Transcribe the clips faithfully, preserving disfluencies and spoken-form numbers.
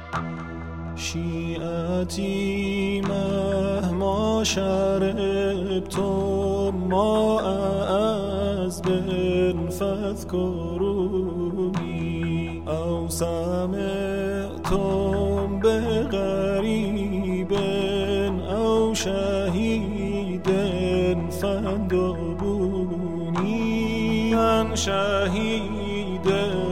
شیعتی مهما شربتم ما از بن فاذكروني او سمعتم بغریب او شهید فاندبوني من شهید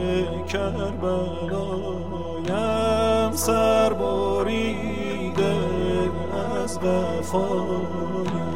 کربلایم سر بریده از وفایم.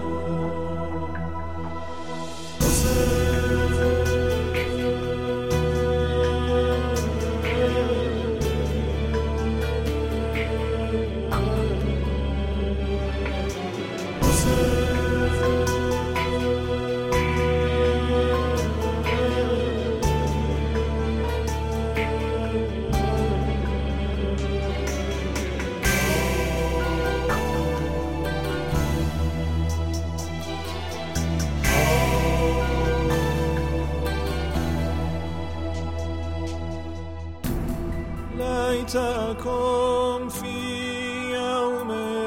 ليتكم في يوم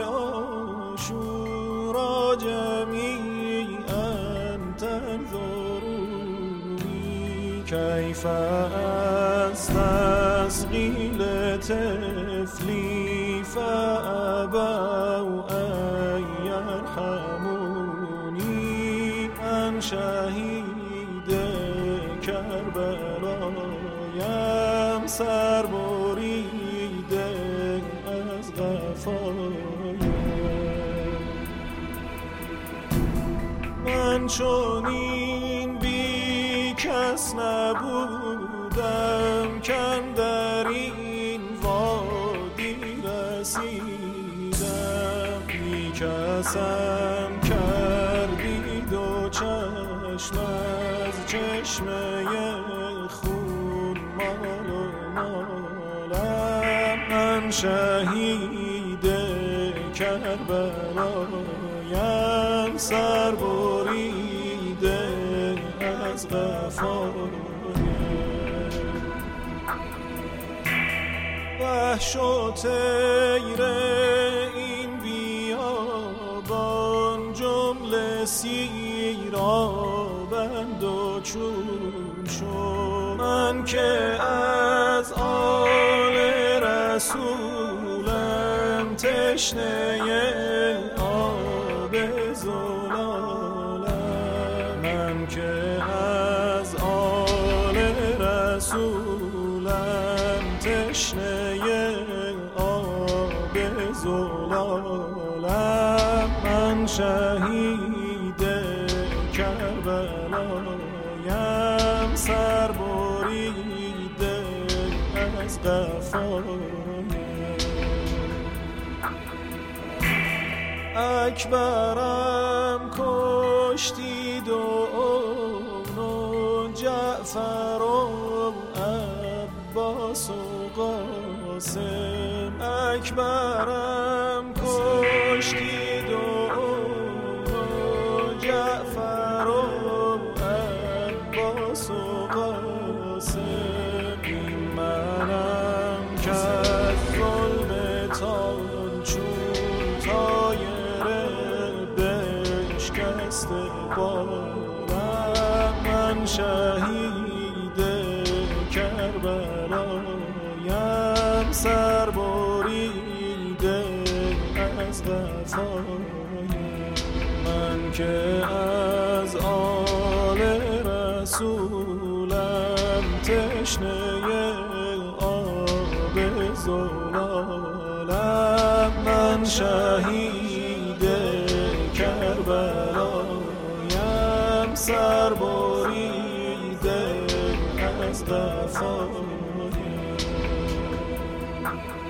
عاشوراء جميعا تنظروني كيف أستسقي لطفلي فأبوا أن يرحموني من شهید کربلایم سر بریده از قفایم. من چنین بی کس نبودم کاندر این وادی رسیدم. بی کسم کردید و چشم از چشمه خون مال و مالم. من شهید کربلایم سر بریده از قفایم. وحش و طیر این بیابان جمله سیرابند و چون شو. من که از آل رسولم تشنه آب زلالم. من که از آل رسولم تشنه آب زلالم. من شهید کربلایم سر بریده از قفایم. اکبرم کشتید و اون و جعفر و عباس و قاسم. اکبرم کشتید و اون و جعفر و عباس و قاسم. این منم که از ظلم تان چون طایر بشکسته بالم. من شهید کربلایم سر بریده از قفایم. من که از آل رسولم تشنه آب زلالم. من شهید کربلایم سر بریده از قفایم.